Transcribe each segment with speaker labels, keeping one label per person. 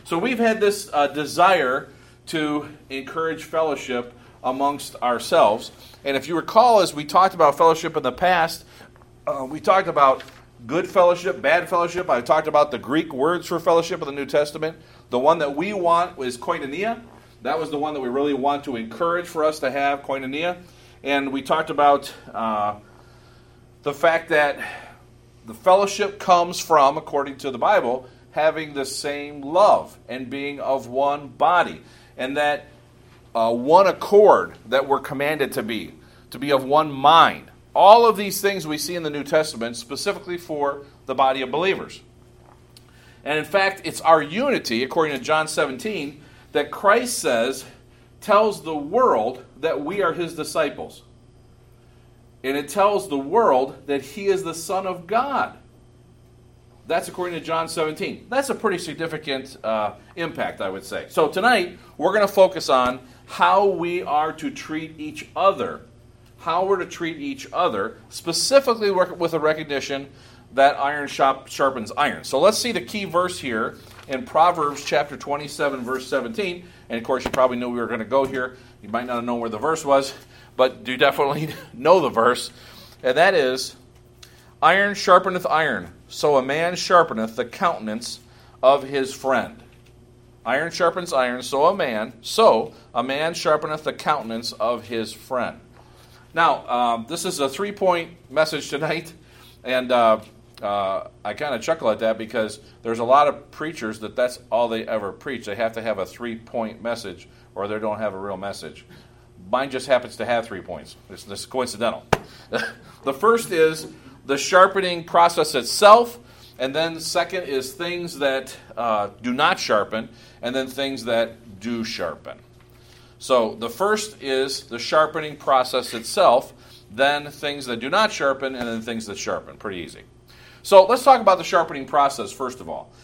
Speaker 1: So we've had this desire to encourage fellowship amongst ourselves. And if you recall, as we talked about fellowship in the past, we talked about good fellowship, bad fellowship. I talked about the Greek words for fellowship in the New Testament. The one that we want is koinonia. That was the one that we really want to encourage for us to have, koinonia. And we talked about the fact that the fellowship comes from, according to the Bible, having the same love and being of one body. And that one accord that we're commanded to be of one mind. All of these things we see in the New Testament specifically for the body of believers. And in fact, it's our unity, according to John 17, that Christ says tells the world that we are his disciples. And it tells the world that he is the Son of God. That's according to John 17. That's a pretty significant impact, I would say. So tonight, we're going to focus on how we are to treat each other. How we're to treat each other, specifically with a recognition that iron sharpens iron. So let's see the key verse here in Proverbs chapter 27, verse 17. And of course, you probably knew we were going to go here. You might not know where the verse was, but you definitely know the verse. And that is, iron sharpeneth iron, so a man sharpeneth the countenance of his friend. Iron sharpens iron, so a man sharpeneth the countenance of his friend. Now, this is a 3-point message tonight, and I kind of chuckle at that because there's a lot of preachers that's all they ever preach. They have to have a 3-point message or they don't have a real message. Mine just happens to have 3 points. This is coincidental. The first is the sharpening process itself, and then second is things that do not sharpen, and then things that do sharpen. So the first is the sharpening process itself, then things that do not sharpen, and then things that sharpen. Pretty easy. So let's talk about the sharpening process first of all.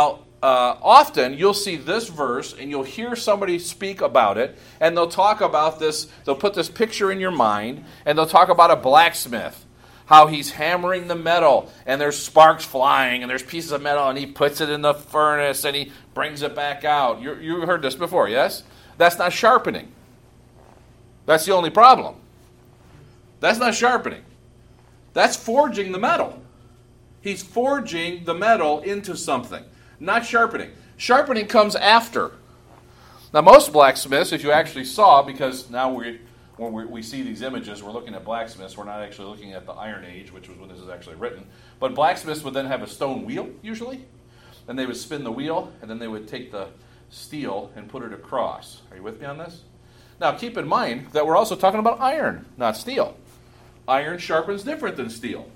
Speaker 1: Often you'll see this verse and you'll hear somebody speak about it, and they'll talk about this, they'll put this picture in your mind, and they'll talk about a blacksmith, how he's hammering the metal, and there's sparks flying, and there's pieces of metal, and he puts it in the furnace, and he brings it back out. You've heard this before, yes? That's not sharpening. That's the only problem. That's not sharpening. That's forging the metal. He's forging the metal into something, not sharpening. Sharpening comes after. Now, most blacksmiths, if you actually saw, because now when we see these images, we're looking at blacksmiths. We're not actually looking at the Iron Age, which was when this is actually written. But blacksmiths would then have a stone wheel, usually. Then they would spin the wheel, and then they would take the steel and put it across. Are you with me on this? Now, keep in mind that we're also talking about iron, not steel. Iron sharpens different than steel.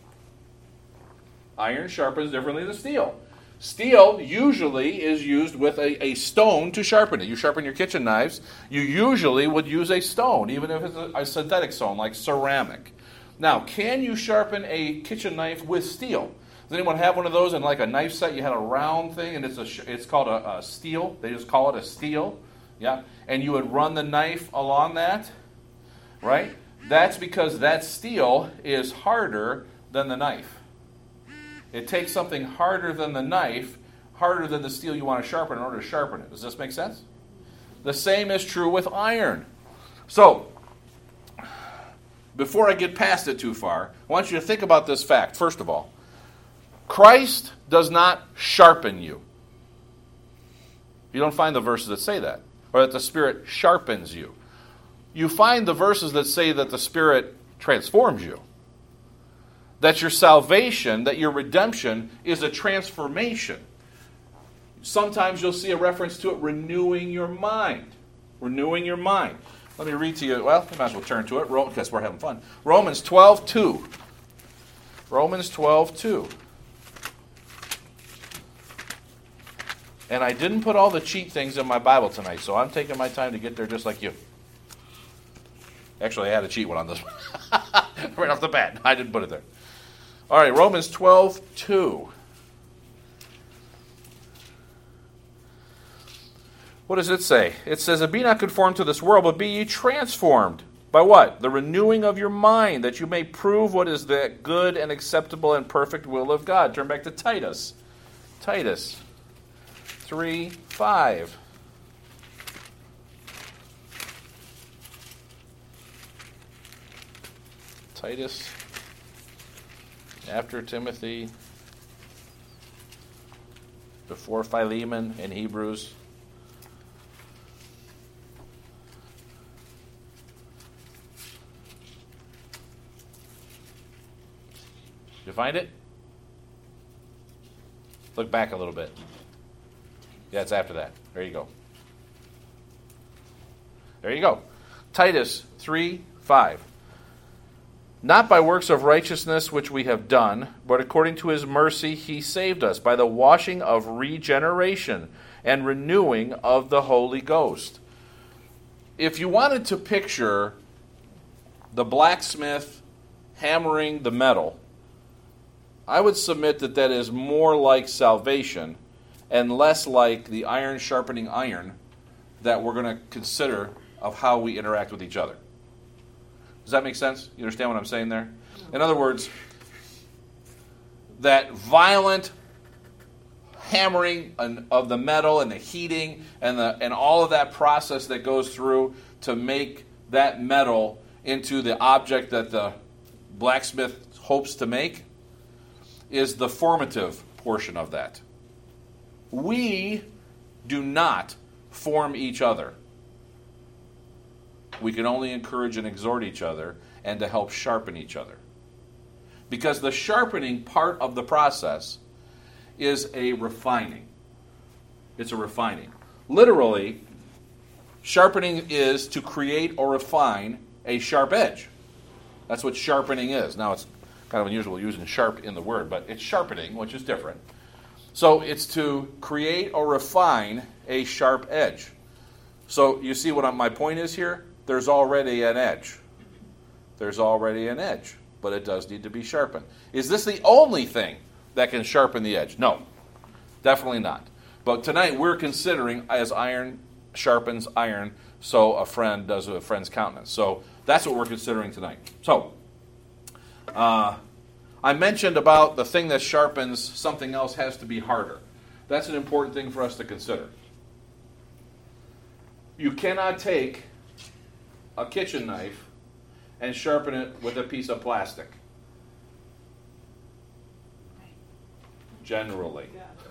Speaker 1: Iron sharpens differently than steel. Steel usually is used with a stone to sharpen it. You sharpen your kitchen knives, you usually would use a stone, even if it's a synthetic stone like ceramic. Now, can you sharpen a kitchen knife with steel? Does anyone have one of those in like a knife set? You had a round thing, and it's called a steel. They just call it a steel. Yeah, and you would run the knife along that, right? That's because that steel is harder than the knife. It takes something harder than the knife, harder than the steel you want to sharpen in order to sharpen it. Does this make sense? The same is true with iron. So, before I get past it too far, I want you to think about this fact, first of all. Christ does not sharpen you. You don't find the verses that say that, or that the Spirit sharpens you. You find the verses that say that the Spirit transforms you. That your salvation, that your redemption is a transformation. Sometimes you'll see a reference to it, renewing your mind. Renewing your mind. Let me read to you, well, we might as well turn to it, because we're having fun. Romans 12:2. Romans 12:2. And I didn't put all the cheat things in my Bible tonight, so I'm taking my time to get there just like you. Actually, I had a cheat one on this one. Right off the bat. I didn't put it there. All right, Romans 12:2. What does it say? It says, "And be not conformed to this world, but be ye transformed." By what? The renewing of your mind, that you may prove what is the good and acceptable and perfect will of God. Turn back to Titus. Titus 3:5. 5. Titus, after Timothy, before Philemon and Hebrews. You find it? Look back a little bit. Yeah, it's after that. There you go. There you go. Titus 3:5. Not by works of righteousness which we have done, but according to his mercy he saved us by the washing of regeneration and renewing of the Holy Ghost. If you wanted to picture the blacksmith hammering the metal, I would submit that that is more like salvation and less like the iron sharpening iron that we're going to consider of how we interact with each other. Does that make sense? You understand what I'm saying there? In other words, that violent hammering of the metal and the heating and all of that process that goes through to make that metal into the object that the blacksmith hopes to make is the formative portion of that. We do not form each other. We can only encourage and exhort each other and to help sharpen each other. Because the sharpening part of the process is a refining. It's a refining. Literally, sharpening is to create or refine a sharp edge. That's what sharpening is. Now, it's kind of unusual using sharp in the word, but it's sharpening, which is different. So it's to create or refine a sharp edge. So you see what my point is here? There's already an edge. There's already an edge, but it does need to be sharpened. Is this the only thing that can sharpen the edge? No, definitely not. But tonight we're considering as iron sharpens iron, so a friend does with a friend's countenance. So that's what we're considering tonight. So I mentioned about the thing that sharpens something else has to be harder. That's an important thing for us to consider. You cannot take a kitchen knife and sharpen it with a piece of plastic. Generally.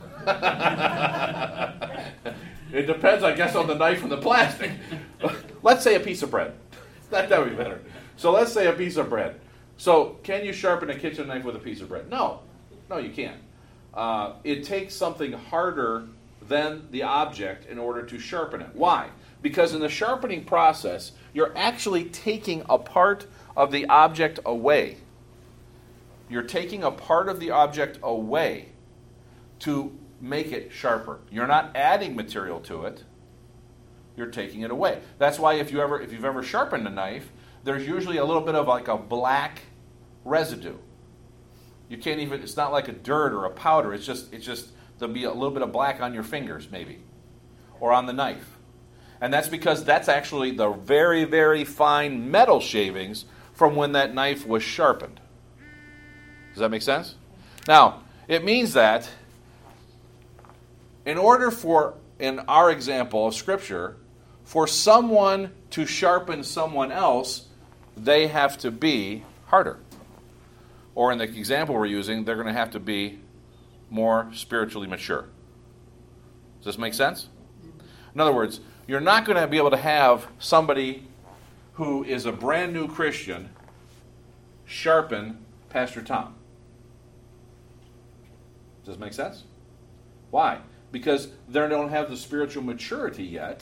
Speaker 1: It depends, I guess, on the knife and the plastic. Let's say a piece of bread. That would be better. So let's say a piece of bread. So can you sharpen a kitchen knife with a piece of bread? No. No, you can't. It takes something harder than the object in order to sharpen it. Why? Because in the sharpening process, you're actually taking a part of the object away. You're taking a part of the object away to make it sharper. You're not adding material to it. You're taking it away. That's why if you've ever sharpened a knife, there's usually a little bit of like a black residue. You can't even, it's not like a dirt or a powder. It's just there'll be a little bit of black on your fingers maybe, or on the knife. And that's because that's actually the very, very fine metal shavings from when that knife was sharpened. Does that make sense? Now, it means that in order for, in our example of Scripture, for someone to sharpen someone else, they have to be harder. Or in the example we're using, they're going to have to be more spiritually mature. Does this make sense? In other words, you're not going to be able to have somebody who is a brand new Christian sharpen Pastor Tom. Does this make sense? Why? Because they don't have the spiritual maturity yet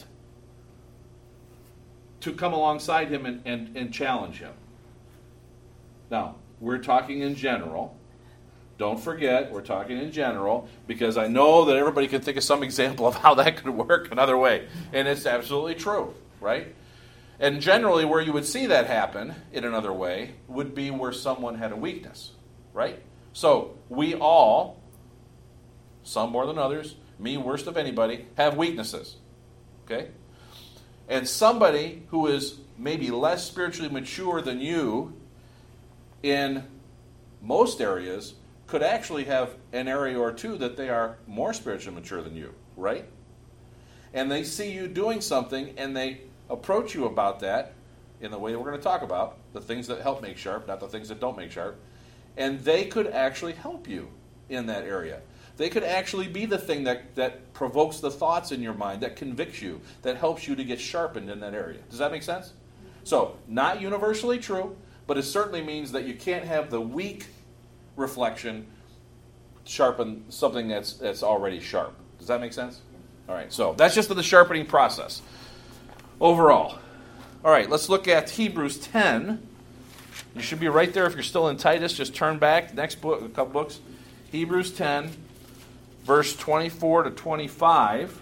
Speaker 1: to come alongside him and challenge him. Now, we're talking in general. Don't forget, we're talking in general, because I know that everybody can think of some example of how that could work another way. And it's absolutely true, right? And generally, where you would see that happen in another way would be where someone had a weakness, right? So, we all, some more than others, me worst of anybody, have weaknesses, okay? And somebody who is maybe less spiritually mature than you in most areas could actually have an area or two that they are more spiritually mature than you, right? and they see you doing something, and they approach you about that in the way that we're going to talk about, the things that help make sharp, not the things that don't make sharp, and they could actually help you in that area. They could actually be the thing that provokes the thoughts in your mind, that convicts you, that helps you to get sharpened in that area. Does that make sense? So, not universally true, but it certainly means that you can't have the weak reflection sharpen something that's already sharp. Does that make sense? All right, so that's just the sharpening process overall. All right, let's look at Hebrews 10. You should be right there if you're still in Titus. Just turn back. Next book, a couple books. Hebrews 10, verse 24 to 25.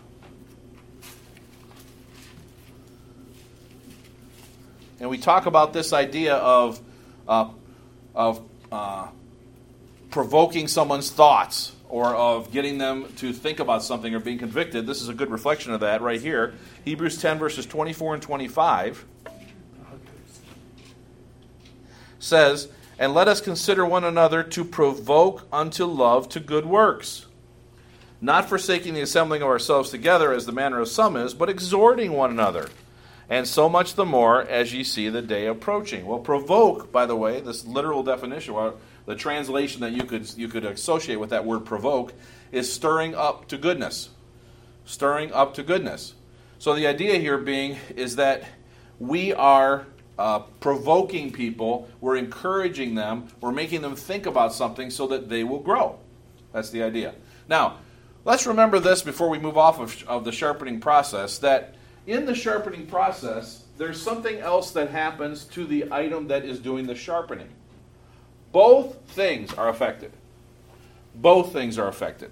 Speaker 1: And we talk about this idea of provoking someone's thoughts or of getting them to think about something or being convicted. This is a good reflection of that right here. Hebrews 10, verses 24 and 25 says, "And let us consider one another to provoke unto love to good works, not forsaking the assembling of ourselves together as the manner of some is, but exhorting one another, and so much the more as ye see the day approaching." Well, provoke, by the way, this literal definition, or the translation that you could associate with that word provoke, is stirring up to goodness. Stirring up to goodness. So the idea here being is that we are provoking people, we're encouraging them, we're making them think about something so that they will grow. That's the idea. Now, let's remember this before we move off of the sharpening process, that in the sharpening process, there's something else that happens to the item that is doing the sharpening. Both things are affected. Both things are affected.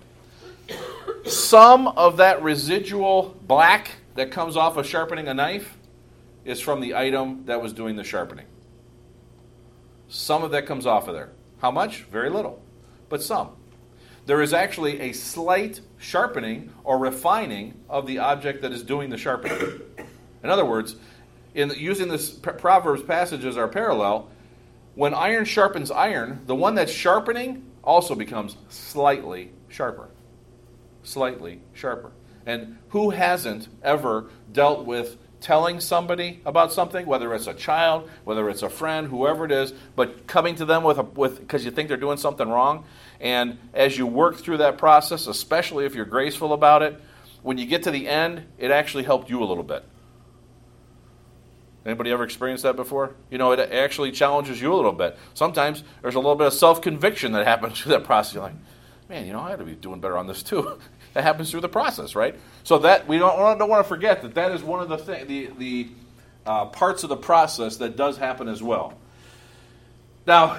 Speaker 1: Some of that residual black that comes off of sharpening a knife is from the item that was doing the sharpening. Some of that comes off of there. How much? Very little, but some. There is actually a slight sharpening or refining of the object that is doing the sharpening. In other words, using this Proverbs passage as our parallel, when iron sharpens iron, the one that's sharpening also becomes slightly sharper. Slightly sharper. And who hasn't ever dealt with telling somebody about something, whether it's a child, whether it's a friend, whoever it is, but coming to them with because you think they're doing something wrong, and as you work through that process, especially if you're graceful about it, when you get to the end, it actually helped you a little bit. Anybody ever experienced that before? You know, it actually challenges you a little bit. Sometimes there's a little bit of self-conviction that happens through that process. You're like, man, I ought to be doing better on this too. That happens through the process, right? So that we don't want to forget that is one of the parts of the process that does happen as well. Now,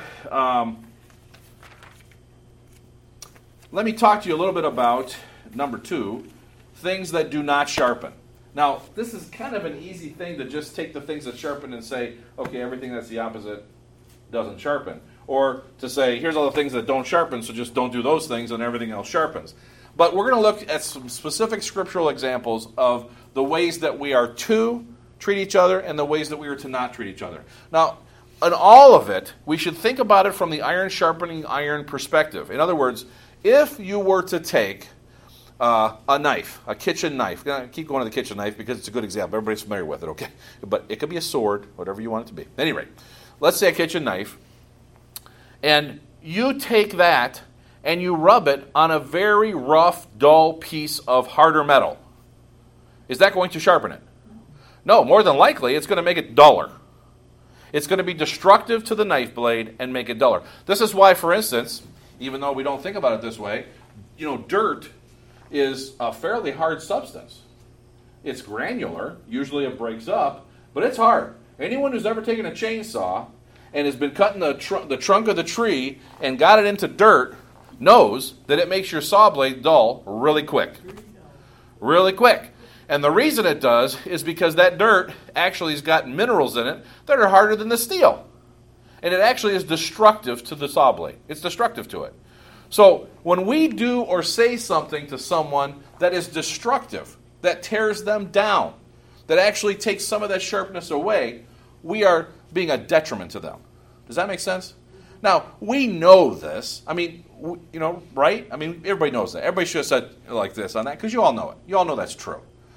Speaker 1: let me talk to you a little bit about number 2, things that do not sharpen. Now, this is kind of an easy thing to just take the things that sharpen and say, okay, everything that's the opposite doesn't sharpen. Or to say, here's all the things that don't sharpen, so just don't do those things and everything else sharpens. But we're going to look at some specific scriptural examples of the ways that we are to treat each other and the ways that we are to not treat each other. Now, in all of it, we should think about it from the iron sharpening iron perspective. In other words, if you were to take a knife, a kitchen knife. I keep going to the kitchen knife because it's a good example. Everybody's familiar with it, okay? But it could be a sword, whatever you want it to be. At any rate, let's say a kitchen knife, and you take that and you rub it on a very rough, dull piece of harder metal. Is that going to sharpen it? No, more than likely, it's going to make it duller. It's going to be destructive to the knife blade and make it duller. This is why, for instance, even though we don't think about it this way, dirt is a fairly hard substance. It's granular. Usually it breaks up, but it's hard. Anyone who's ever taken a chainsaw and has been cutting the trunk of the tree and got it into dirt knows that it makes your saw blade dull really quick. Really quick. And the reason it does is because that dirt actually has got minerals in it that are harder than the steel. And it actually is destructive to the saw blade. It's destructive to it. So when we do or say something to someone that is destructive, that tears them down, that actually takes some of that sharpness away, we are being a detriment to them. Does that make sense? Now, we know this. I mean, right? I mean, everybody knows that. Everybody should have said like this on that because you all know it. You all know that's true.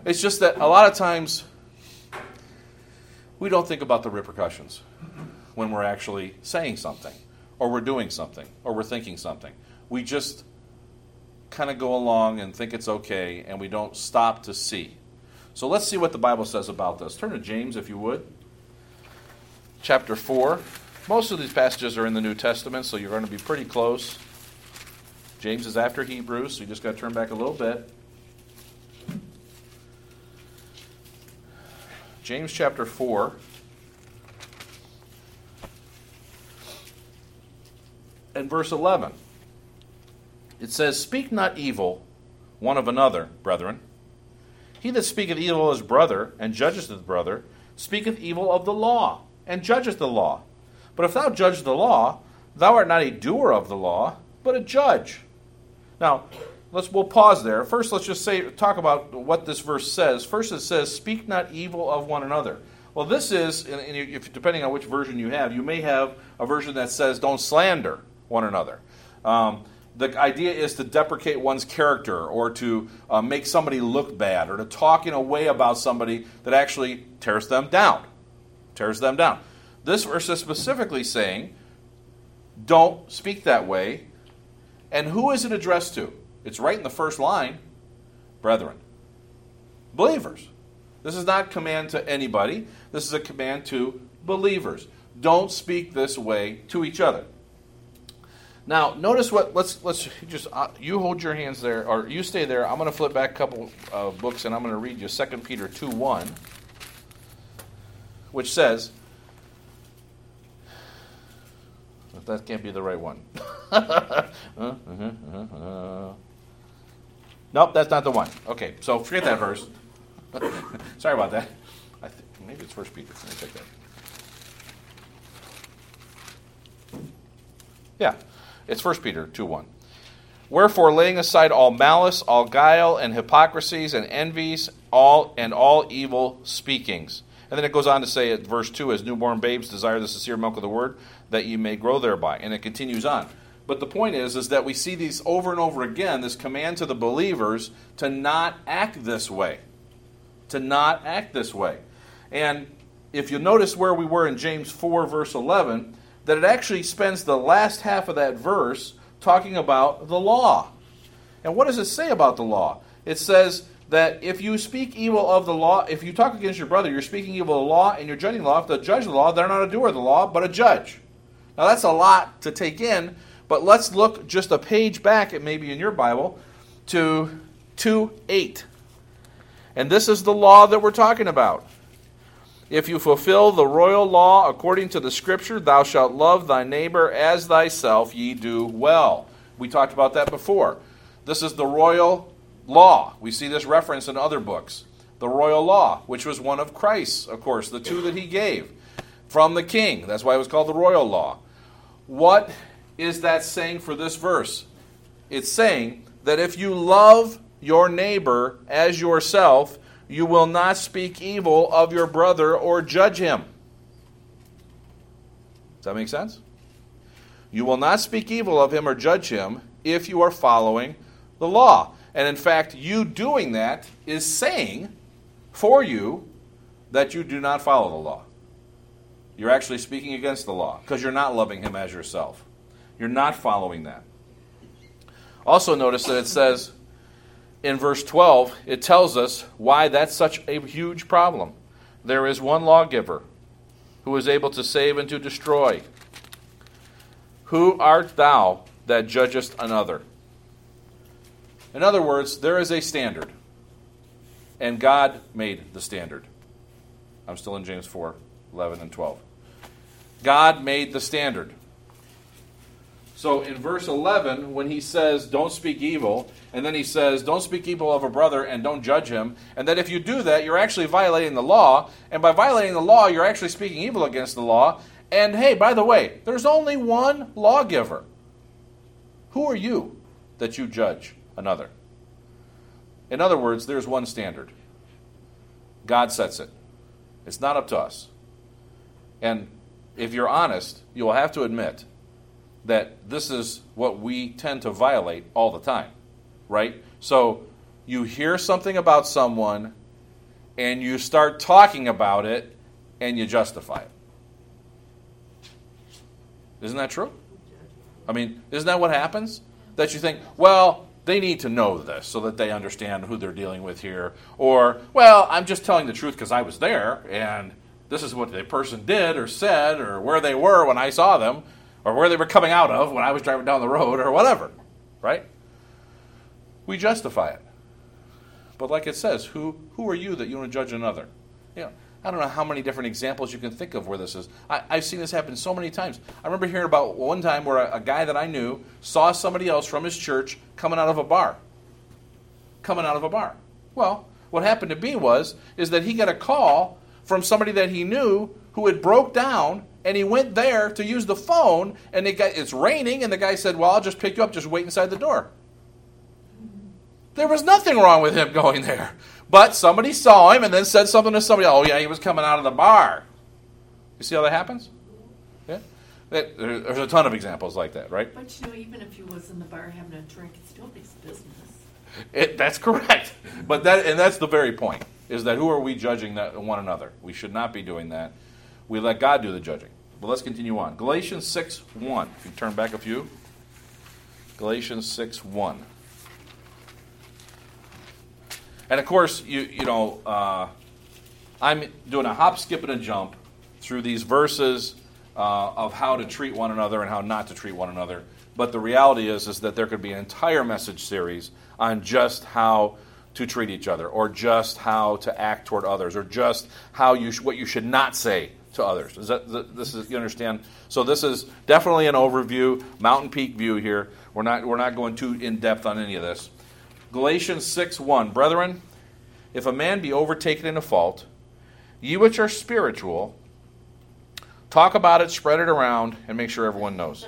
Speaker 1: It's just that a lot of times we don't think about the repercussions when we're actually saying something, or we're doing something, or we're thinking something. We just kind of go along and think it's okay, and we don't stop to see. So let's see what the Bible says about this. Turn to James, if you would. Chapter 4. Most of these passages are in the New Testament, so you're going to be pretty close. James is after Hebrews, so you just got to turn back a little bit. James chapter 4. And verse 11. It says, "Speak not evil one of another, brethren. He that speaketh evil of his brother, and judgeth his brother, speaketh evil of the law, and judgeth the law. But if thou judge the law, thou art not a doer of the law, but a judge." Now, we'll pause there. First, let's just talk about what this verse says. First, it says, "Speak not evil of one another." Well, this is, depending on which version you have, you may have a version that says, "Don't slander one another." The idea is to deprecate one's character, or to make somebody look bad, or to talk in a way about somebody that actually tears them down. This verse is specifically saying, don't speak that way. And who is it addressed to? It's right in the first line. Brethren. Believers. This is not a command to anybody. This is a command to believers. Don't speak this way to each other. Now, notice what, let's just, you hold your hands there, or you stay there. I'm going to flip back a couple books, and I'm going to read you 2 Peter 2:1, which says, that can't be the right one. Nope, that's not the one. Okay, so forget that verse. Sorry about that. I think maybe it's 1 Peter. Let me check that. Yeah. It's 1 Peter 2:1. "Wherefore, laying aside all malice, all guile, and hypocrisies, and envies, all evil speakings." And then it goes on to say at verse 2, "As newborn babes desire the sincere milk of the word, that you may grow thereby." And it continues on. But the point is that we see these over and over again, this command to the believers to not act this way. To not act this way. And if you notice where we were in James 4, verse 11, that it actually spends the last half of that verse talking about the law. And what does it say about the law? It says that if you speak evil of the law, if you talk against your brother, you're speaking evil of the law, and you're judging the law. If the judge of the law, they're not a doer of the law, but a judge. Now that's a lot to take in, but let's look just a page back, it may be in your Bible, to 2:8. And this is the law that we're talking about. "If you fulfill the royal law according to the Scripture, thou shalt love thy neighbor as thyself, ye do well." We talked about that before. This is the royal law. We see this reference in other books. The royal law, which was one of Christ's, of course, the two that he gave from the king. That's why it was called the royal law. What is that saying for this verse? It's saying that if you love your neighbor as yourself, you will not speak evil of your brother or judge him. Does that make sense? You will not speak evil of him or judge him if you are following the law. And in fact, you doing that is saying for you that you do not follow the law. You're actually speaking against the law because you're not loving him as yourself. You're not following that. Also notice that it says, in verse 12, it tells us why that's such a huge problem. "There is one lawgiver who is able to save and to destroy. Who art thou that judgest another?" In other words, there is a standard, and God made the standard. I'm still in James 4, 11 and 12. God made the standard. So in verse 11, when he says, don't speak evil, and then he says, don't speak evil of a brother and don't judge him, and that if you do that, you're actually violating the law, and by violating the law, you're actually speaking evil against the law. And hey, by the way, there's only one lawgiver. Who are you that you judge another? In other words, there's one standard. God sets it. It's not up to us. And if you're honest, you will have to admit that this is what we tend to violate all the time, right? So you hear something about someone, and you start talking about it and you justify it. Isn't that true? I mean, isn't that what happens? That you think, well, they need to know this so that they understand who they're dealing with here. Or, well, I'm just telling the truth because I was there, and this is what the person did or said or where they were when I saw them or where they were coming out of when I was driving down the road or whatever, right? We justify it. But like it says, who are you that you want to judge another? You know, I don't know how many different examples you can think of where this is. I've seen this happen so many times. I remember hearing about one time where a guy that I knew saw somebody else from his church coming out of a bar. Well, what happened to be is that he got a call from somebody that he knew who had broke down, and he went there to use the phone, and it's raining, and the guy said, well, I'll just pick you up, just wait inside the door. There was nothing wrong with him going there. But somebody saw him and then said something to somebody, oh yeah, he was coming out of the bar. You see how that happens? Yeah. There's a ton of examples like that, right?
Speaker 2: But even if he was in the bar having a drink, it's still his business.
Speaker 1: That's correct. But that's the very point, is that who are we judging one another? We should not be doing that. We let God do the judging. But let's continue on. Galatians 6:1. If you turn back a few. Galatians 6:1. And of course, I'm doing a hop, skip, and a jump through these verses of how to treat one another and how not to treat one another. But the reality is that there could be an entire message series on just how to treat each other, or just how to act toward others, or just what you should not say to others. You understand? So this is definitely an overview, mountain peak view here. We're not going too in depth on any of this. Galatians 6:1, brethren, if a man be overtaken in a fault, ye which are spiritual, talk about it, spread it around, and make sure everyone knows.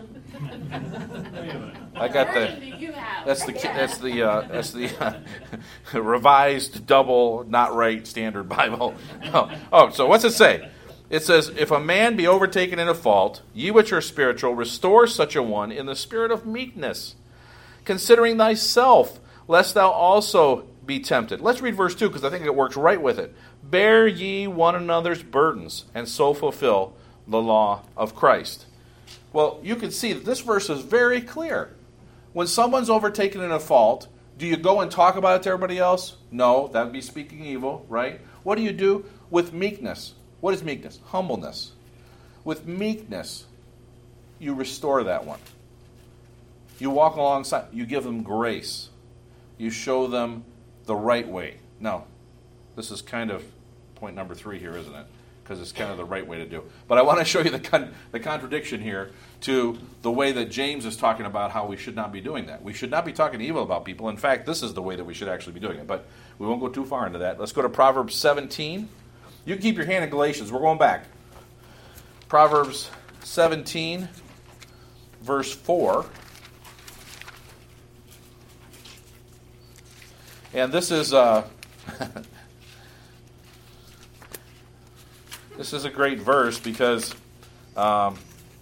Speaker 1: I got that's the revised double not right standard Bible. So what's it say? It says, if a man be overtaken in a fault, ye which are spiritual, restore such a one in the spirit of meekness, considering thyself, lest thou also be tempted. Let's read verse 2, because I think it works right with it. Bear ye one another's burdens, and so fulfill the law of Christ. Well, you can see that this verse is very clear. When someone's overtaken in a fault, do you go and talk about it to everybody else? No, that would be speaking evil, right? What do you do? With meekness. What is meekness? Humbleness. With meekness, you restore that one. You walk alongside, you give them grace. You show them the right way. Now, this is kind of point number 3 here, isn't it? Because it's kind of the right way to do. But I want to show you the contradiction here to the way that James is talking about how we should not be doing that. We should not be talking evil about people. In fact, this is the way that we should actually be doing it. But we won't go too far into that. Let's go to Proverbs 17. You can keep your hand in Galatians. We're going back. Proverbs 17, verse 4. And this is this is a great verse because I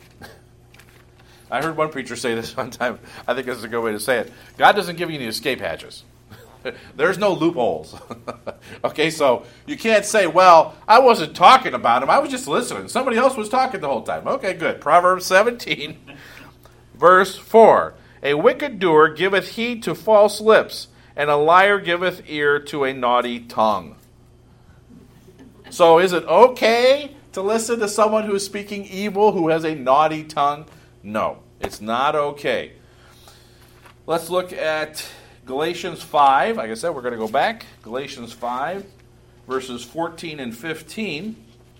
Speaker 1: heard one preacher say this one time. I think this is a good way to say it. God doesn't give you any escape hatches. There's no loopholes. Okay, so you can't say, well, I wasn't talking about him. I was just listening. Somebody else was talking the whole time. Okay, good. Proverbs 17, verse 4. A wicked doer giveth heed to false lips, and a liar giveth ear to a naughty tongue. So is it okay to listen to someone who is speaking evil, who has a naughty tongue? No, it's not okay. Let's look at Galatians 5. Like I said, we're going to go back. Galatians 5, verses 14 and 15.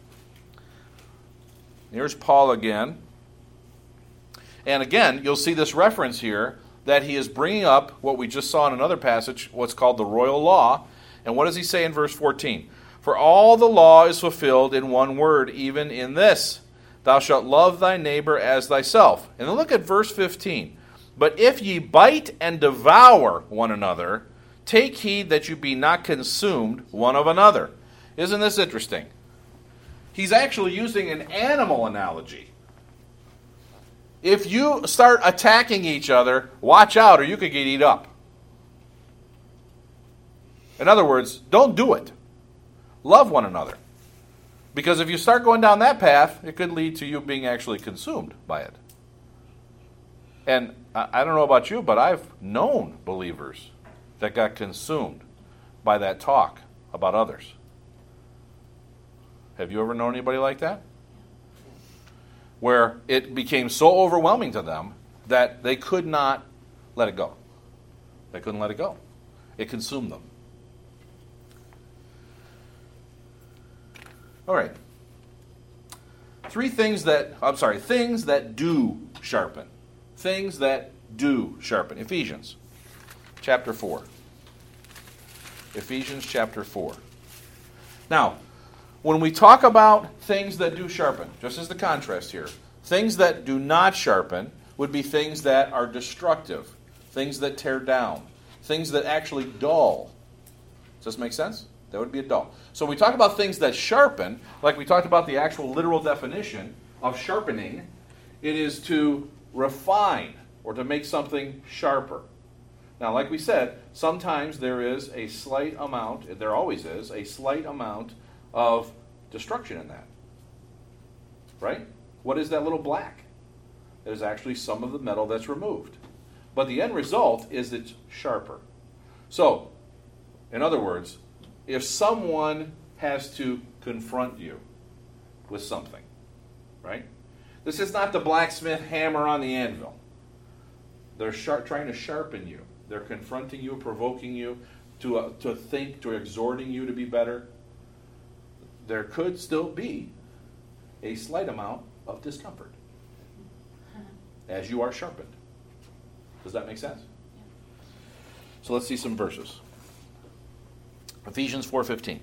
Speaker 1: Here's Paul again. And again, you'll see this reference here that he is bringing up what we just saw in another passage, what's called the royal law. And what does he say in verse 14? For all the law is fulfilled in one word, even in this, thou shalt love thy neighbor as thyself. And then look at verse 15. But if ye bite and devour one another, take heed that you be not consumed one of another. Isn't this interesting? He's actually using an animal analogy. If you start attacking each other, watch out or you could get eat up. In other words, don't do it. love one another. Because if you start going down that path, it could lead to you being actually consumed by it. And I don't know about you, but I've known believers that got consumed by that talk about others. Have you ever known anybody like that? Where it became so overwhelming to them that they could not let it go. They couldn't let it go. It consumed them. All right. Things that do sharpen. Things that do sharpen. Ephesians chapter 4. Ephesians chapter 4. Now, when we talk about things that do sharpen, just as the contrast here, things that do not sharpen would be things that are destructive, things that tear down, things that actually dull. Does this make sense? That would be a dull. So we talk about things that sharpen, like we talked about the actual literal definition of sharpening. It is to refine or to make something sharper. Now, like we said, sometimes there is a slight amount, there always is, a slight amount of destruction in that. Right? What is that little black? That is actually some of the metal that's removed. But the end result is it's sharper. So, in other words, if someone has to confront you with something, right? This is not the blacksmith hammer on the anvil. They're trying to sharpen you. They're confronting you, provoking you to think, to exhorting you to be better. There could still be a slight amount of discomfort as you are sharpened. Does that make sense? So let's see some verses. Ephesians 4:15.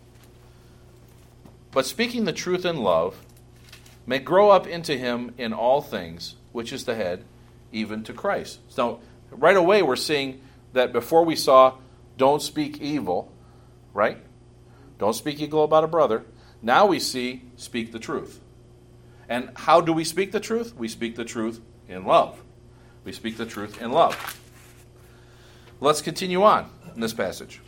Speaker 1: But speaking the truth in love may grow up into him in all things, which is the head, even to Christ. So right away we're seeing that before we saw don't speak evil, right? Don't speak evil about a brother. Now we see speak the truth. And how do we speak the truth? We speak the truth in love. We speak the truth in love. Let's continue on in this passage.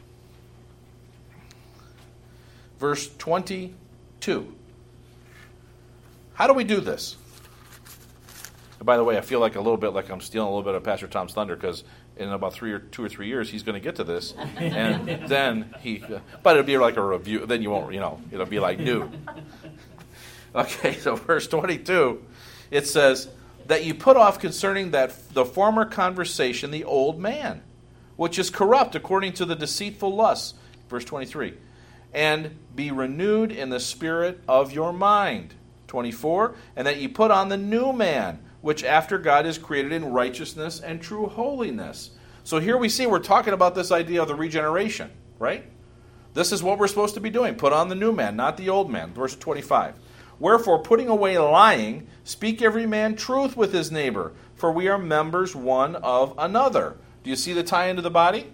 Speaker 1: Verse 22. How do we do this? And by the way, I feel like a little bit like I'm stealing a little bit of Pastor Tom's thunder because in about 2 or 3 years he's going to get to this, and then but it'll be like a review. Then you won't, it'll be like new. Okay, so verse 22, it says that you put off concerning that the former conversation the old man, which is corrupt according to the deceitful lusts. Verse 23. And be renewed in the spirit of your mind. 24. And that ye put on the new man, which after God is created in righteousness and true holiness. So here we see we're talking about this idea of the regeneration, right? This is what we're supposed to be doing. Put on the new man, not the old man. Verse 25. Wherefore, putting away lying, speak every man truth with his neighbor, for we are members one of another. Do you see the tie into the body?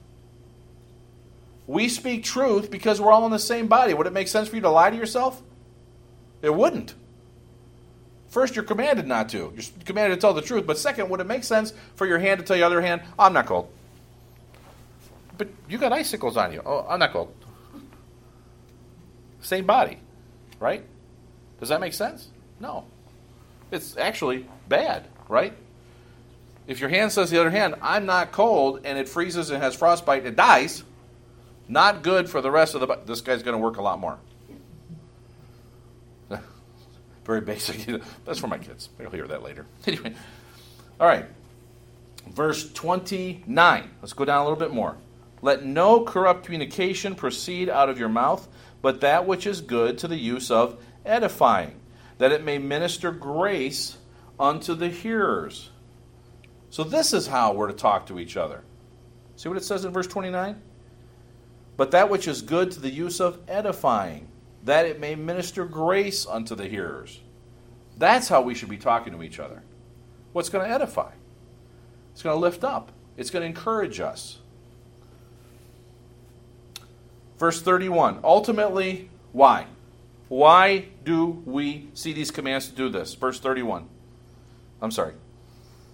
Speaker 1: We speak truth because we're all in the same body. Would it make sense for you to lie to yourself? It wouldn't. First, you're commanded not to. You're commanded to tell the truth. But second, would it make sense for your hand to tell your other hand, I'm not cold? But you got icicles on you. Oh, I'm not cold. Same body, right? Does that make sense? No. It's actually bad, right? If your hand says to the other hand, I'm not cold, and it freezes and has frostbite, it dies, not good for the rest of the body. This guy's going to work a lot more. Very basic. That's for my kids. They'll hear that later. Anyway. All right. Verse 29. Let's go down a little bit more. Let no corrupt communication proceed out of your mouth, but that which is good to the use of edifying, that it may minister grace unto the hearers. So this is how we're to talk to each other. See what it says in verse 29? But that which is good to the use of edifying, that it may minister grace unto the hearers. That's how we should be talking to each other. What's going to edify? It's going to lift up. It's going to encourage us. Verse 31. Ultimately, why? Why do we see these commands to do this? Verse 31. I'm sorry.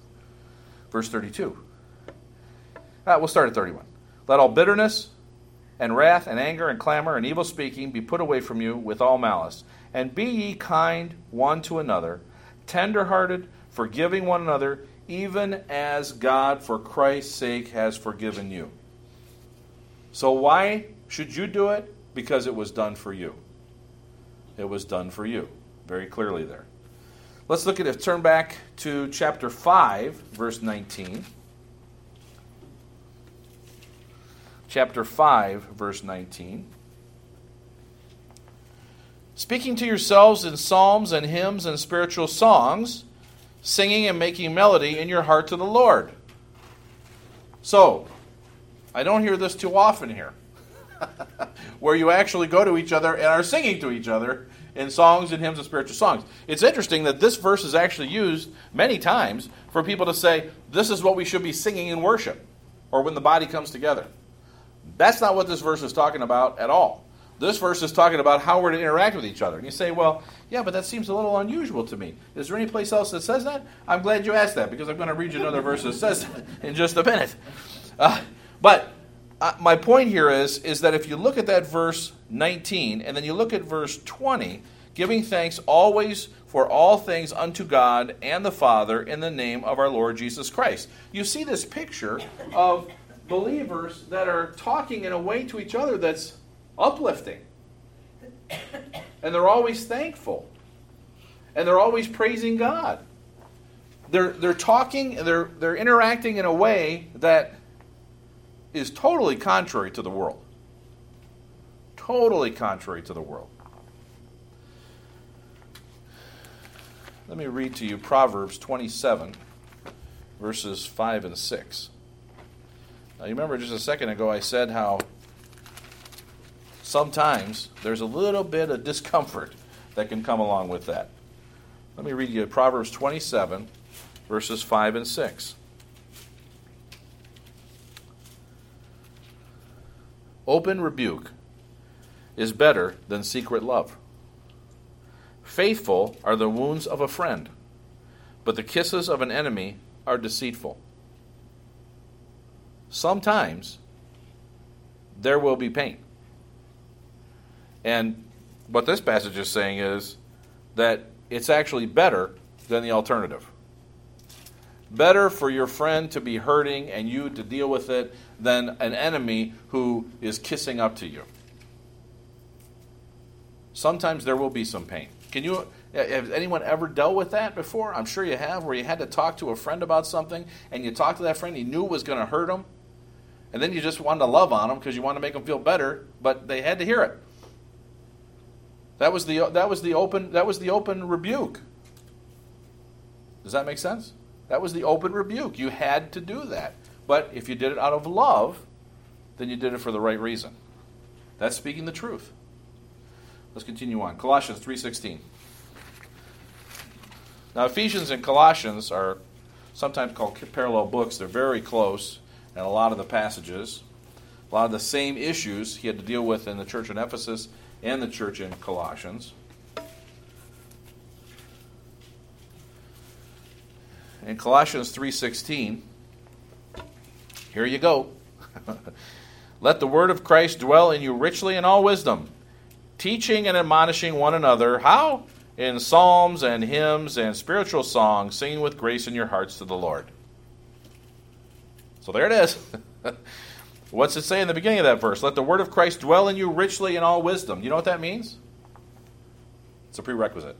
Speaker 1: Verse 32. We'll start at 31. Let all bitterness and wrath, and anger, and clamor, and evil speaking be put away from you with all malice. And be ye kind one to another, tender-hearted, forgiving one another, even as God for Christ's sake has forgiven you. So why should you do it? Because it was done for you. It was done for you. Very clearly there. Let's look at it. Turn back to chapter 5, verse 19. Chapter 5, verse 19. Speaking to yourselves in psalms and hymns and spiritual songs, singing and making melody in your heart to the Lord. So, I don't hear this too often here, where you actually go to each other and are singing to each other in songs and hymns and spiritual songs. It's interesting that this verse is actually used many times for people to say, this is what we should be singing in worship, or when the body comes together. That's not what this verse is talking about at all. This verse is talking about how we're to interact with each other. And you say, well, yeah, but that seems a little unusual to me. Is there any place else that says that? I'm glad you asked that, because I'm going to read you another verse that says that in just a minute. But my point here is that if you look at that verse 19, and then you look at verse 20, giving thanks always for all things unto God and the Father in the name of our Lord Jesus Christ. You see this picture of believers that are talking in a way to each other that's uplifting. And they're always thankful. And they're always praising God. They're talking, they're interacting in a way that is totally contrary to the world. Totally contrary to the world. Let me read to you Proverbs 27, verses 5 and 6. Now, you remember just a second ago I said how sometimes there's a little bit of discomfort that can come along with that. Let me read you Proverbs 27, verses 5 and 6. Open rebuke is better than secret love. Faithful are the wounds of a friend, but the kisses of an enemy are deceitful. Sometimes there will be pain. And what this passage is saying is that it's actually better than the alternative. Better for your friend to be hurting and you to deal with it than an enemy who is kissing up to you. Sometimes there will be some pain. Has anyone ever dealt with that before? I'm sure you have, where you had to talk to a friend about something and you talked to that friend, you knew it was going to hurt them, and then you just wanted to love on them because you wanted to make them feel better, but they had to hear it. That was the open rebuke. Does that make sense? That was the open rebuke. You had to do that. But if you did it out of love, then you did it for the right reason. That's speaking the truth. Let's continue on. Colossians 3:16. Now, Ephesians and Colossians are sometimes called parallel books. They're very close in a lot of the passages. A lot of the same issues he had to deal with in the church in Ephesus and the church in Colossians. In Colossians 3:16, here you go. Let the word of Christ dwell in you richly in all wisdom, teaching and admonishing one another. How? In psalms and hymns and spiritual songs, singing with grace in your hearts to the Lord. So there it is. What's it say in the beginning of that verse? Let the word of Christ dwell in you richly in all wisdom. You know what that means? It's a prerequisite.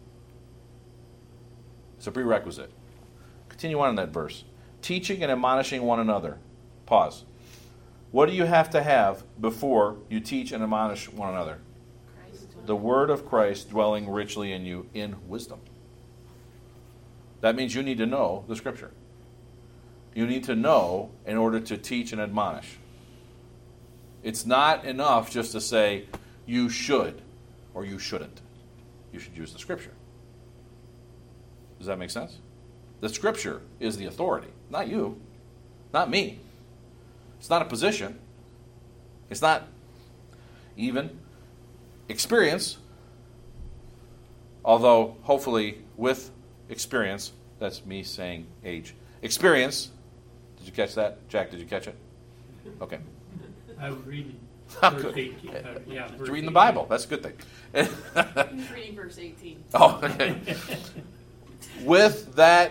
Speaker 1: It's a prerequisite. Continue on in that verse. Teaching and admonishing one another. Pause. What do you have to have before you teach and admonish one another? The word of Christ dwelling richly in you in wisdom. That means you need to know the Scripture. You need to know in order to teach and admonish. It's not enough just to say you should or you shouldn't. You should use the Scripture. Does that make sense? The Scripture is the authority, not you, not me. It's not a position. It's not even experience, although hopefully with experience, that's me saying age. Experience, did you catch that? Jack, did you catch it? Okay.
Speaker 3: I was reading. Verse 18, yeah,
Speaker 1: It's
Speaker 3: verse
Speaker 1: reading the
Speaker 3: 18.
Speaker 1: Bible. That's a good thing.
Speaker 2: He's reading verse 18.
Speaker 1: Oh, okay. With that,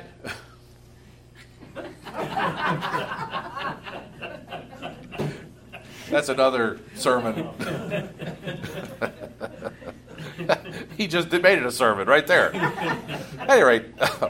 Speaker 1: that's another sermon. He just made it a sermon right there. At any rate,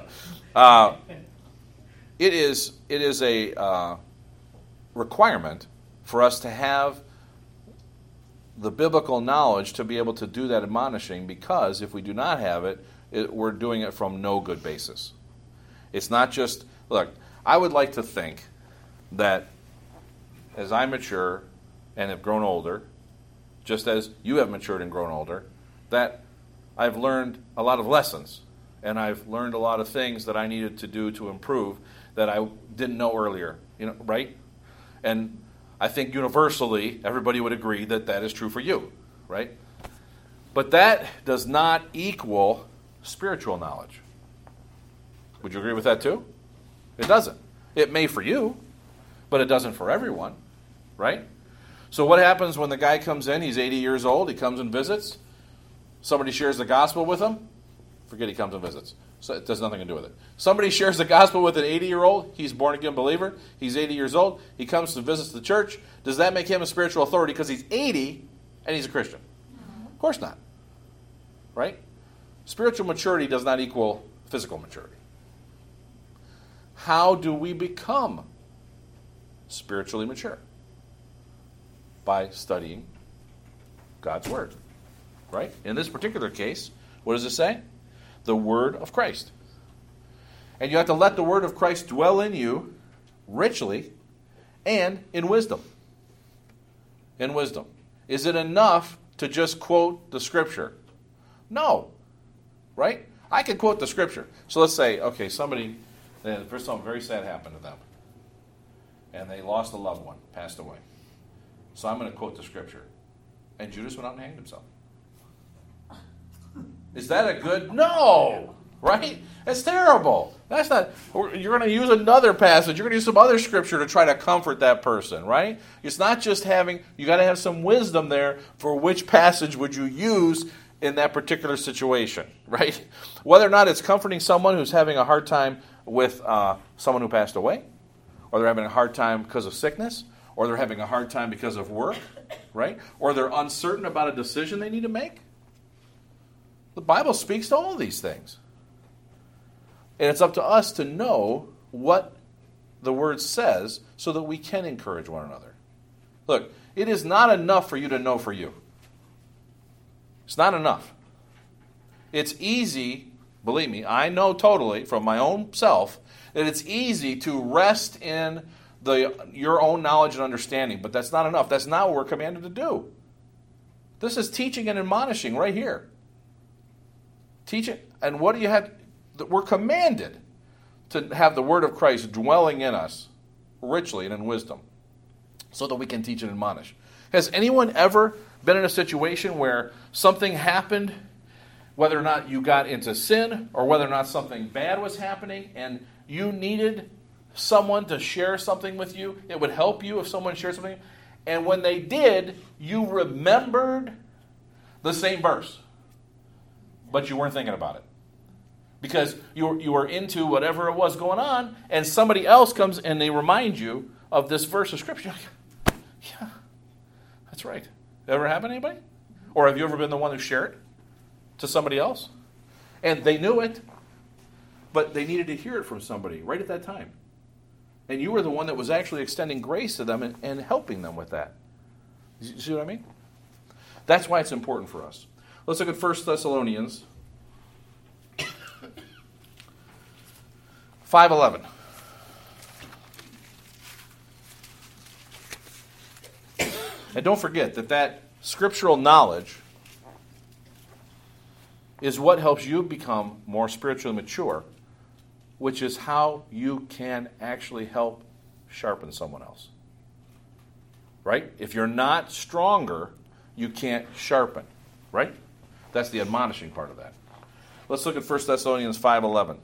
Speaker 1: it is a requirement for us to have the biblical knowledge to be able to do that admonishing, because if we do not have it, we're doing it from no good basis. It's not just, look, I would like to think that as I mature and have grown older, just as you have matured and grown older, that I've learned a lot of lessons, and I've learned a lot of things that I needed to do to improve that I didn't know earlier, right? And I think universally, everybody would agree that that is true for you, right? But that does not equal spiritual knowledge. Would you agree with that too? It doesn't. It may for you, but it doesn't for everyone, right? So what happens when the guy comes in, he's 80 years old, he comes and visits, somebody shares the gospel with him, forget he comes and visits. So it has nothing to do with it. Somebody shares the gospel with an 80-year-old. He's a born-again believer. He's 80 years old. He comes to visit the church. Does that make him a spiritual authority because he's 80 and he's a Christian? Of course not. Right? Spiritual maturity does not equal physical maturity. How do we become spiritually mature? By studying God's Word. Right? In this particular case, what does it say? The Word of Christ. And you have to let the Word of Christ dwell in you richly and in wisdom. In wisdom. Is it enough to just quote the Scripture? No. Right? I can quote the Scripture. So let's say, okay, somebody, first something very sad happened to them. And they lost a loved one, passed away. So I'm going to quote the Scripture. And Judas went out and hanged himself. Is that a good? No, right? It's terrible. That's not. You're going to use another passage. You're going to use some other scripture to try to comfort that person, right? It's not just having. You got to have some wisdom there for which passage would you use in that particular situation, right? Whether or not it's comforting someone who's having a hard time with someone who passed away, or they're having a hard time because of sickness, or they're having a hard time because of work, right? Or they're uncertain about a decision they need to make. The Bible speaks to all these things. And it's up to us to know what the Word says so that we can encourage one another. Look, it is not enough for you to know for you. It's not enough. It's easy, believe me, I know totally from my own self, that it's easy to rest in your own knowledge and understanding, but that's not enough. That's not what we're commanded to do. This is teaching and admonishing right here. Teach it. And what do you have? We're commanded to have the Word of Christ dwelling in us richly and in wisdom so that we can teach and admonish. Has anyone ever been in a situation where something happened, whether or not you got into sin or whether or not something bad was happening, and you needed someone to share something with you? It would help you if someone shared something. And when they did, you remembered the same verse. But you weren't thinking about it. Because you were into whatever it was going on, and somebody else comes and they remind you of this verse of Scripture. Yeah, that's right. Ever happen to anybody? Or have you ever been the one who shared it to somebody else? And they knew it, but they needed to hear it from somebody right at that time. And you were the one that was actually extending grace to them and helping them with that. You see what I mean? That's why it's important for us. Let's look at 1 Thessalonians 5:11. And don't forget that scriptural knowledge is what helps you become more spiritually mature, which is how you can actually help sharpen someone else. Right? If you're not stronger, you can't sharpen. Right? That's the admonishing part of that. Let's look at 1 Thessalonians 5:11.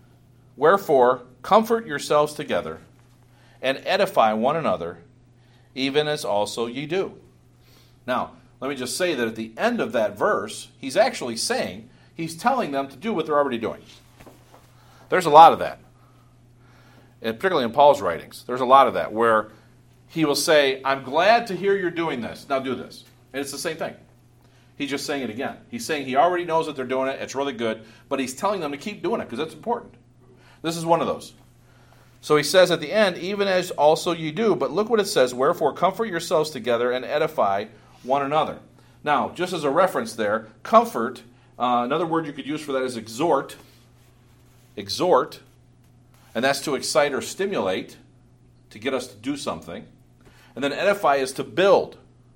Speaker 1: Wherefore, comfort yourselves together and edify one another, even as also ye do. Now, let me just say that at the end of that verse, he's actually saying, he's telling them to do what they're already doing. There's a lot of that. And particularly in Paul's writings, there's a lot of that where he will say, I'm glad to hear you're doing this. Now do this. And it's the same thing. He's just saying it again. He's saying he already knows that they're doing it. It's really good. But he's telling them to keep doing it because it's important. This is one of those. So he says at the end, even as also you do. But look what it says. Wherefore comfort yourselves together and edify one another. Now, just as a reference there, comfort, another word you could use for that is exhort. Exhort. And that's to excite or stimulate, to get us to do something. And then edify is to build,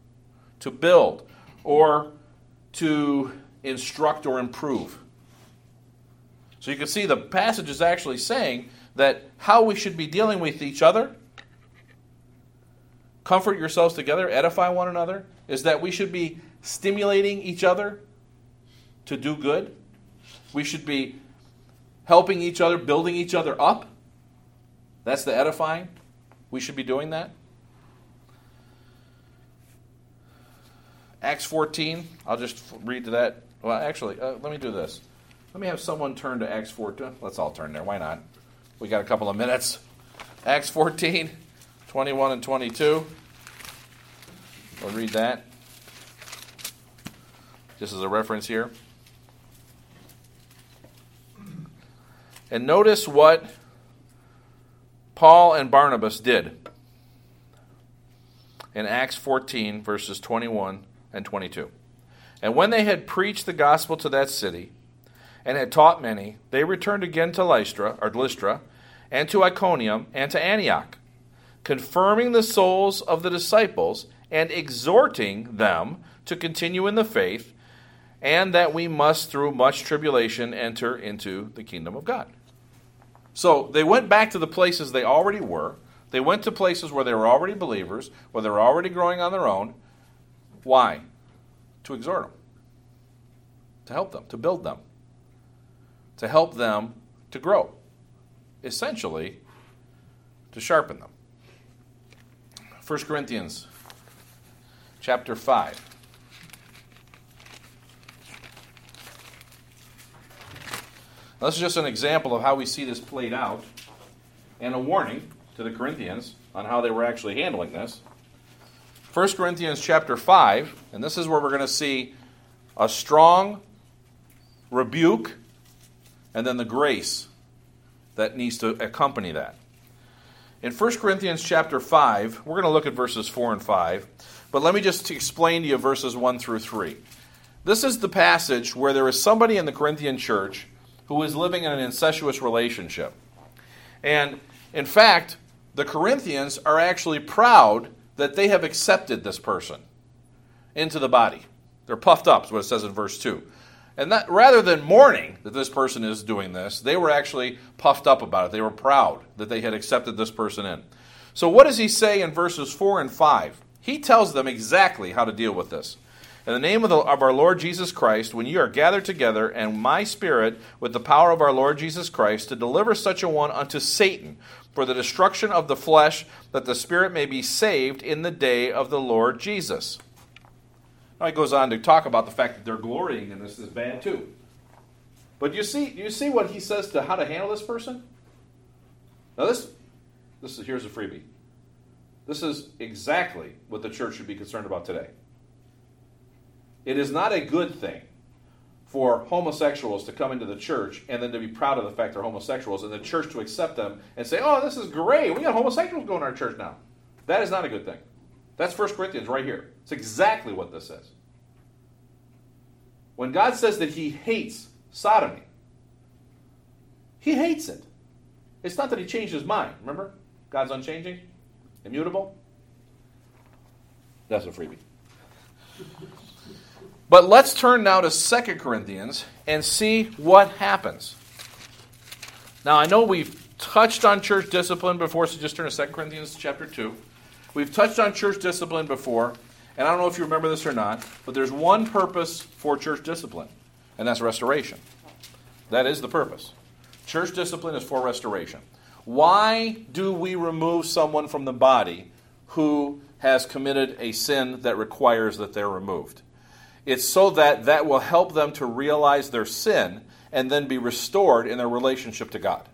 Speaker 1: or to instruct or improve. So you can see the passage is actually saying that how we should be dealing with each other, comfort yourselves together, edify one another, is that we should be stimulating each other to do good. We should be helping each other, building each other up. That's the edifying. We should be doing that. Acts 14, I'll just read to that. Well, actually, let me do this. Let me have someone turn to Acts 14. Let's all turn there. Why not? We got a couple of minutes. Acts 14, 21 and 22. We'll read that. Just as a reference here. And notice what Paul and Barnabas did in Acts 14, verses 21 and 22. And when they had preached the gospel to that city, and had taught many, they returned again to Lystra, and to Iconium, and to Antioch, confirming the souls of the disciples, and exhorting them to continue in the faith, and that we must through much tribulation enter into the kingdom of God. So they went back to the places they already were. They went to places where they were already believers, where they were already growing on their own. Why? To exhort them, to help them, to build them, to help them to grow. Essentially, to sharpen them. 1 Corinthians chapter 5. Now, this is just an example of how we see this played out, and a warning to the Corinthians on how they were actually handling this. 1 Corinthians chapter 5, and this is where we're going to see a strong rebuke and then the grace that needs to accompany that. In 1 Corinthians chapter 5, we're going to look at verses 4 and 5, but let me just explain to you verses 1 through 3. This is the passage where there is somebody in the Corinthian church who is living in an incestuous relationship. And in fact, the Corinthians are actually proud that they have accepted this person into the body. They're puffed up, is what it says in verse 2. And that, rather than mourning that this person is doing this, they were actually puffed up about it. They were proud that they had accepted this person in. So what does he say in verses 4 and 5? He tells them exactly how to deal with this. In the name of our Lord Jesus Christ, when you are gathered together, and my spirit, with the power of our Lord Jesus Christ, to deliver such a one unto Satan, for the destruction of the flesh, that the spirit may be saved in the day of the Lord Jesus. Now he goes on to talk about the fact that they're glorying in this is bad too. But you see what he says to how to handle this person? Now this is here's a freebie. This is exactly what the church should be concerned about today. It is not a good thing for homosexuals to come into the church and then to be proud of the fact they're homosexuals and the church to accept them and say, oh, this is great. We got homosexuals going to our church now. That is not a good thing. That's 1 Corinthians right here. It's exactly what this says. When God says that he hates sodomy, he hates it. It's not that he changed his mind. Remember? God's unchanging, immutable. That's a freebie. But let's turn now to 2 Corinthians and see what happens. Now, I know we've touched on church discipline before, so just turn to 2 Corinthians chapter 2. We've touched on church discipline before, and I don't know if you remember this or not, but there's one purpose for church discipline, and that's restoration. That is the purpose. Church discipline is for restoration. Why do we remove someone from the body who has committed a sin that requires that they're removed. It's so that that will help them to realize their sin and then be restored in their relationship to God.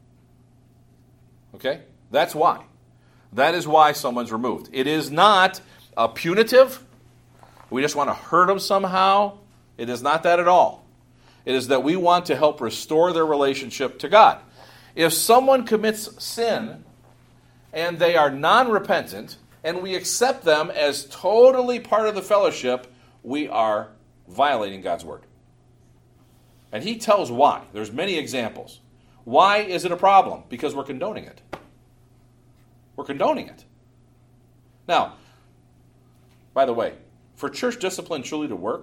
Speaker 1: Okay? That's why. That is why someone's removed. It is not punitive. We just want to hurt them somehow. It is not that at all. It is that we want to help restore their relationship to God. If someone commits sin and they are non-repentant, and we accept them as totally part of the fellowship, we are violating God's word. And he tells why. There's many examples. Why is it a problem? Because we're condoning it. We're condoning it. Now, by the way, for church discipline truly to work,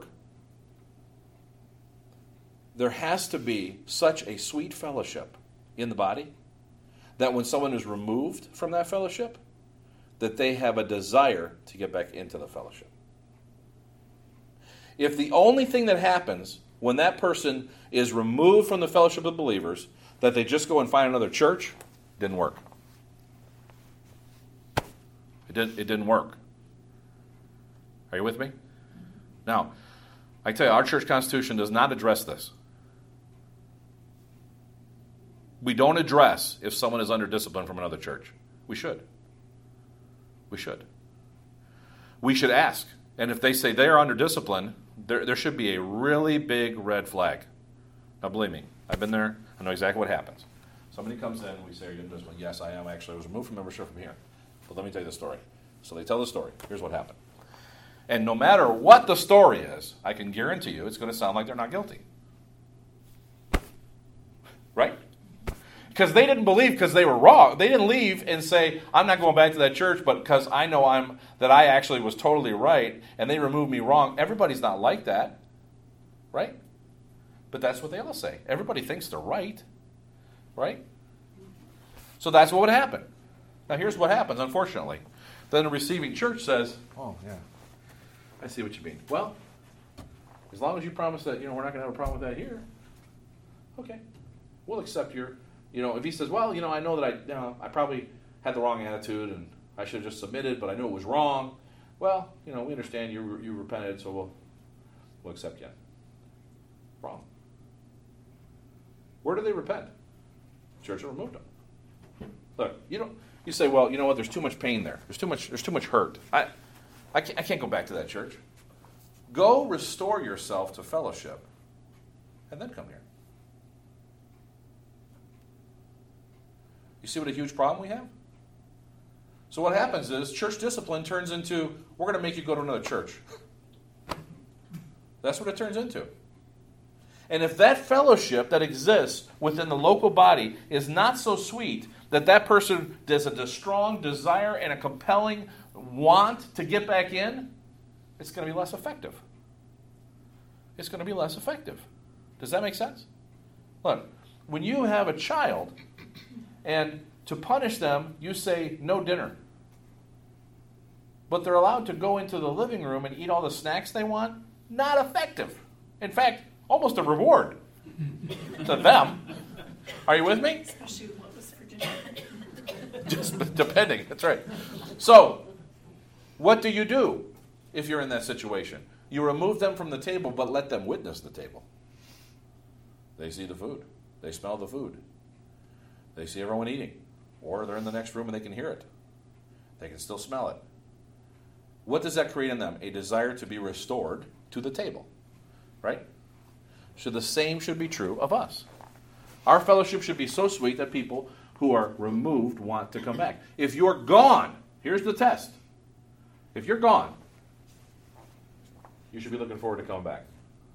Speaker 1: there has to be such a sweet fellowship in the body that when someone is removed from that fellowship, that they have a desire to get back into the fellowship. If the only thing that happens when that person is removed from the fellowship of believers, that they just go and find another church, it didn't work. It didn't work. Are you with me? Now, I tell you, our church constitution does not address this. We don't address if someone is under discipline from another church. We should. We should. We should ask. And if they say they are under discipline, there should be a really big red flag. Now, believe me, I've been there. I know exactly what happens. Somebody comes in, we say, are you under discipline? Yes, I am. Actually, I was removed from membership from here. But let me tell you the story. So they tell the story. Here's what happened. And no matter what the story is, I can guarantee you it's going to sound like they're not guilty. Right? Because they didn't believe because they were wrong. They didn't leave and say, I'm not going back to that church, but because I know that I actually was totally right, and they removed me wrong. Everybody's not like that. Right? But that's what they all say. Everybody thinks they're right. Right? So that's what would happen. Now here's what happens, unfortunately. Then the receiving church says, oh, yeah, I see what you mean. Well, as long as you promise that, we're not going to have a problem with that here, okay, we'll accept your, if he says, well, I know that I probably had the wrong attitude and I should have just submitted, but I knew it was wrong. Well, we understand you repented, so we'll accept you. Wrong. Where do they repent? Church removed them. Look, you say, well, you know what? There's too much pain there. There's too much hurt. I can't go back to that church. Go restore yourself to fellowship, and then come here. You see what a huge problem we have? So what happens is church discipline turns into, we're going to make you go to another church. That's what it turns into. And if that fellowship that exists within the local body is not so sweet that person has a strong desire and a compelling want to get back in, it's going to be less effective. It's going to be less effective. Does that make sense? Look, when you have a child and to punish them, you say no dinner. But they're allowed to go into the living room and eat all the snacks they want, not effective. In fact, almost a reward to them. Are you with me?
Speaker 2: Especially what was for dinner.
Speaker 1: Just depending. That's right. So, what do you do if you're in that situation? You remove them from the table, but let them witness the table. They see the food. They smell the food. They see everyone eating. Or they're in the next room and they can hear it. They can still smell it. What does that create in them? A desire to be restored to the table. Right? So the same should be true of us. Our fellowship should be so sweet that people who are removed want to come back. If you're gone, here's the test. If you're gone, you should be looking forward to coming back.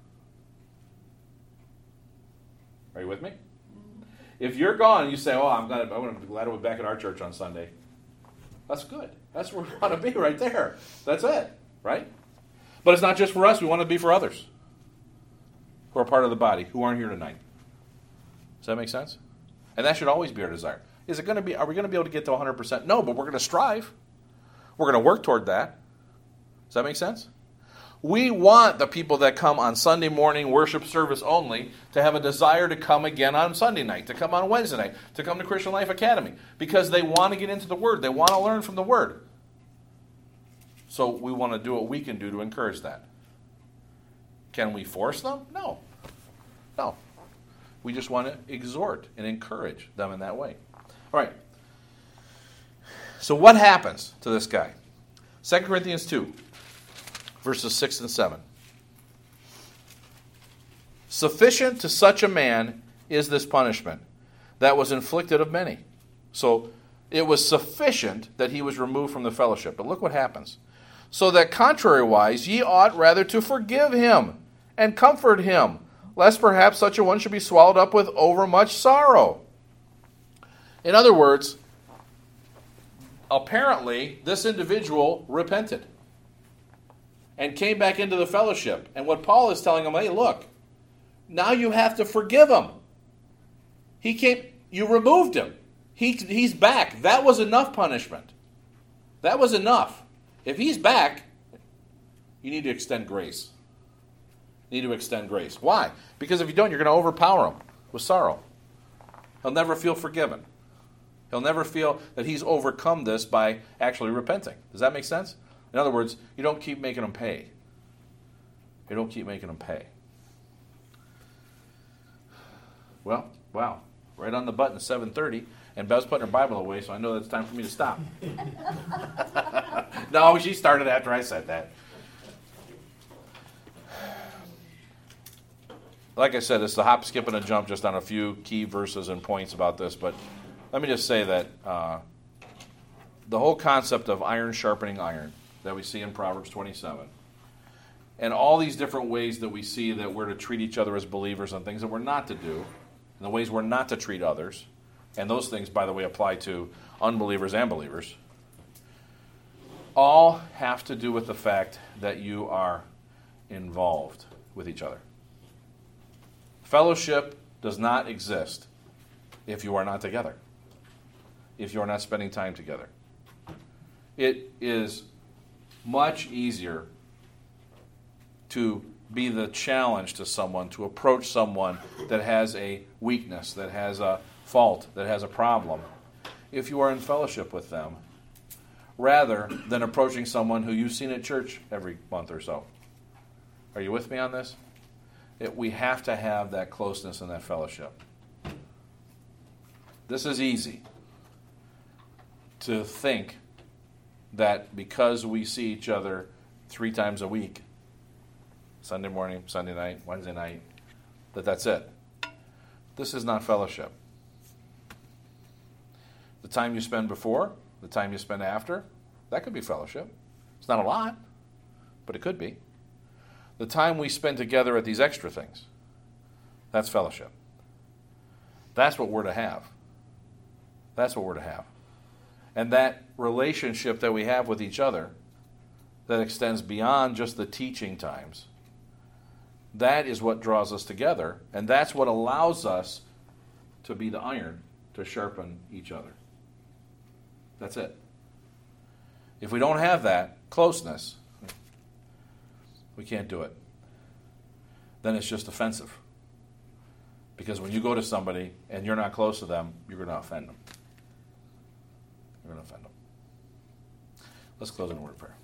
Speaker 1: Are you with me? If you're gone and you say, I'm glad to be back at our church on Sunday, that's good. That's where we want to be right there. That's it, right? But it's not just for us. We want to be for others who are part of the body, who aren't here tonight. Does that make sense? And that should always be our desire. Are we going to be able to get to 100%? No, but we're going to strive. We're going to work toward that. Does that make sense? We want the people that come on Sunday morning worship service only to have a desire to come again on Sunday night, to come on Wednesday night, to come to Christian Life Academy, because they want to get into the Word. They want to learn from the Word. So we want to do what we can do to encourage that. Can we force them? No. No. We just want to exhort and encourage them in that way. All right. So what happens to this guy? 2 Corinthians 2, verses 6 and 7. Sufficient to such a man is this punishment that was inflicted of many. So it was sufficient that he was removed from the fellowship. But look what happens. So that contrariwise ye ought rather to forgive him and comfort him, lest perhaps such a one should be swallowed up with overmuch sorrow. In other words, apparently this individual repented and came back into the fellowship. And what Paul is telling him, hey, look, now you have to forgive him. You removed him. He's back. That was enough punishment. That was enough. If he's back, you need to extend grace. You need to extend grace. Why? Because if you don't, you're going to overpower him with sorrow. He'll never feel forgiven. He'll never feel that he's overcome this by actually repenting. Does that make sense? In other words, you don't keep making him pay. You don't keep making him pay. Well, wow. Right on the button, 7:30. And Bev's putting her Bible away, so I know it's time for me to stop. No, she started after I said that. Like I said, it's a hop, skip, and a jump just on a few key verses and points about this. But let me just say that the whole concept of iron sharpening iron that we see in Proverbs 27, and all these different ways that we see that we're to treat each other as believers and things that we're not to do, and the ways we're not to treat others, and those things, by the way, apply to unbelievers and believers, all have to do with the fact that you are involved with each other. Fellowship does not exist if you are not together, if you are not spending time together. It is much easier to be the challenge to someone, to approach someone that has a weakness, that has a fault, that has a problem, if you are in fellowship with them, rather than approaching someone who you've seen at church every month or so. Are you with me on this? We have to have that closeness and that fellowship. This is easy to think that because we see each other 3 times a week, Sunday morning, Sunday night, Wednesday night, that's it. This is not fellowship. The time you spend before, the time you spend after, that could be fellowship. It's not a lot, but it could be. The time we spend together at these extra things, that's fellowship. That's what we're to have. That's what we're to have. And that relationship that we have with each other that extends beyond just the teaching times, that is what draws us together, and that's what allows us to be the iron to sharpen each other. That's it. If we don't have that closeness, we can't do it. Then it's just offensive. Because when you go to somebody and you're not close to them, you're going to offend them. You're going to offend them. Let's close in a word of prayer.